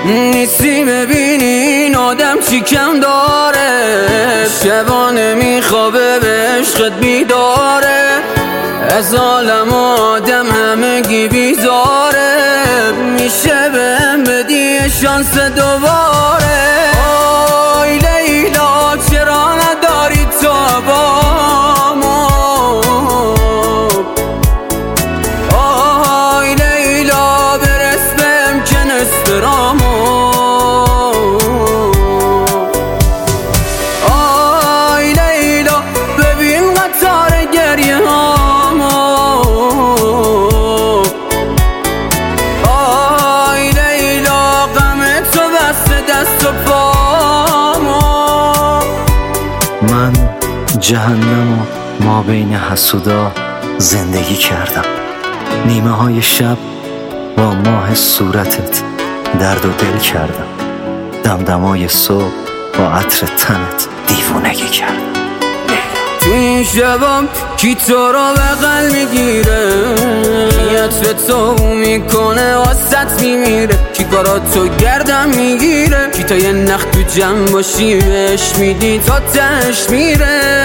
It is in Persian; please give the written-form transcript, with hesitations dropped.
نیستی ببینی این آدم چی کم داره، شبانه میخوابه به عشقت بیداره، از عالم آدم همگی بیزاره، میشه بهم بدی شانس دوباره. آی لیلا چرا نداری تو بامو، آی لیلا برس بهم که نسپرامو، آی لیلا ببین قطار گریه هامو، آی لیلا غم تو بسته دست و پامو. من جهنم و ما بین حسودا زندگی کردم، نیمه های شب با ماه صورتت درد و دل کردم، دمدمای صبح با عطر تنت دیوونگی کردم. تو این شبام کی تو رو بغل میگیره، کی عطر تو میکنه واسط میمیره، کی کاراتو گردم میگیره، کی تا یه نخ تو جمع باشی بهش میدی تا تهش میره.